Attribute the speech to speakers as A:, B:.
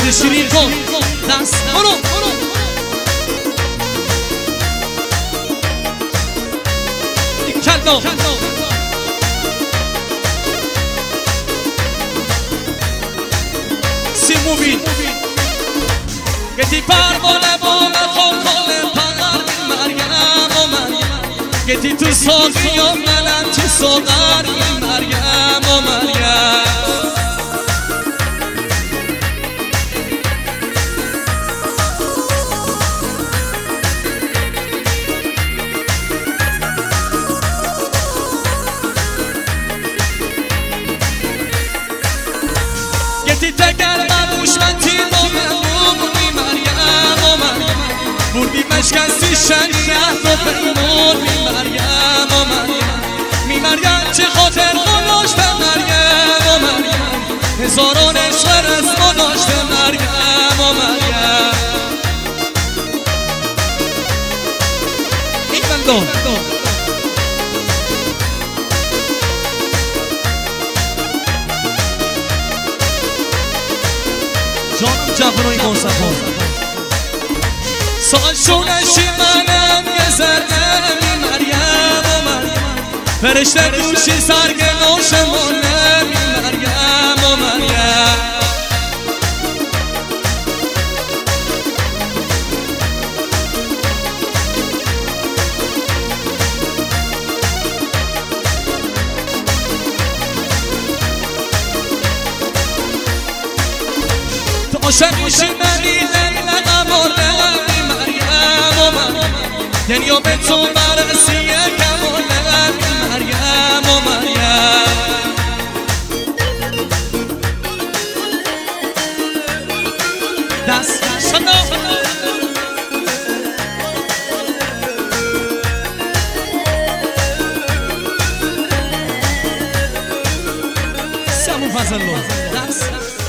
A: دست شیرین کن دست برو کلدو سی موبین گتی پروانه بانه خالخاله پنر مریم و مریم گتی تو ساقی و منم تو ساغری مریم و مریم گتی تگر مموش من تیم و ممومی مریم و مریم بردی مشکستی شریعت و پیمون می مریم و مریم می مریم چه خاطر داشته مریم و مریم هزاران عشق رسم داشته مریم و مریم این بندو جانم جبرای موسفا سال شونشی منم یه زرنمی مریم و مریم فرشته دوشی سرگناش منمی مریم و مریم عاشق میشی منی لقم و لقمی مریم و مریم دنیا به تو برسی یکم و لقمی مریم و مریم دست شنا سمو فضل دست